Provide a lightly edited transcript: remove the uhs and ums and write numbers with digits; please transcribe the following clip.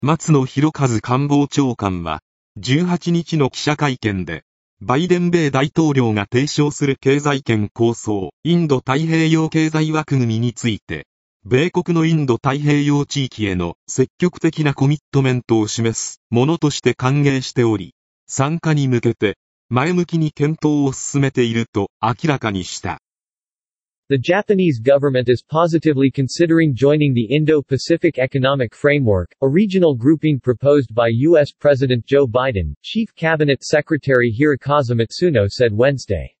松野博一官房長官は、18日の記者会見で、バイデン米大統領が提唱する経済圏構想、インド太平洋経済枠組みについて、米国のインド太平洋地域への積極的なコミットメントを示すものとして歓迎しており、参加に向けて前向きに検討を進めていると明らかにした。 The Japanese government is positively considering joining the Indo-Pacific Economic Framework, a regional grouping proposed by U.S. President Joe Biden, Chief Cabinet Secretary Hirokazu Matsuno said Wednesday.